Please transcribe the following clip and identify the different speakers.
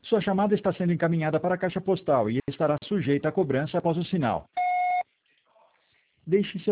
Speaker 1: Sua chamada está sendo encaminhada para a caixa postal e estará sujeita a cobrança após o sinal. Deixe seu